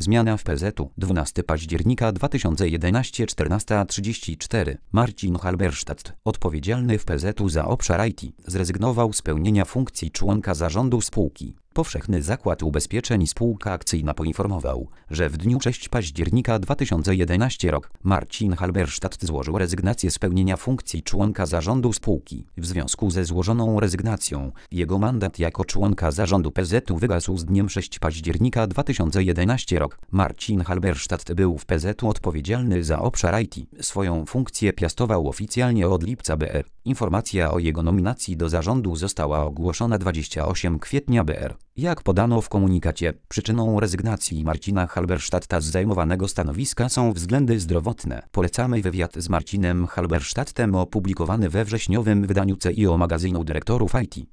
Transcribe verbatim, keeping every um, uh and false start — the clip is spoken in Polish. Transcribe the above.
Zmiana w P Z U. dwunastego października dwa tysiące jedenastego, czternasta trzydzieści cztery. Marcin Halberstadt, odpowiedzialny w P Z U za obszar I T, zrezygnował z pełnienia funkcji członka zarządu spółki. Powszechny Zakład Ubezpieczeń Spółka Akcyjna poinformował, że w dniu szóstego października dwa tysiące jedenastego rok Marcin Halberstadt złożył rezygnację z pełnienia funkcji członka zarządu spółki. W związku ze złożoną rezygnacją jego mandat jako członka zarządu P Z U wygasł z dniem szóstego października dwa tysiące jedenastego rok. Marcin Halberstadt był w P Z U odpowiedzialny za obszar I T. Swoją funkcję piastował oficjalnie od lipca B R. Informacja o jego nominacji do zarządu została ogłoszona dwudziestego ósmego kwietnia B R. Jak podano w komunikacie, przyczyną rezygnacji Marcina Halberstadta z zajmowanego stanowiska są względy zdrowotne. Polecamy wywiad z Marcinem Halberstadtem opublikowany we wrześniowym wydaniu C I O magazynu dyrektorów I T.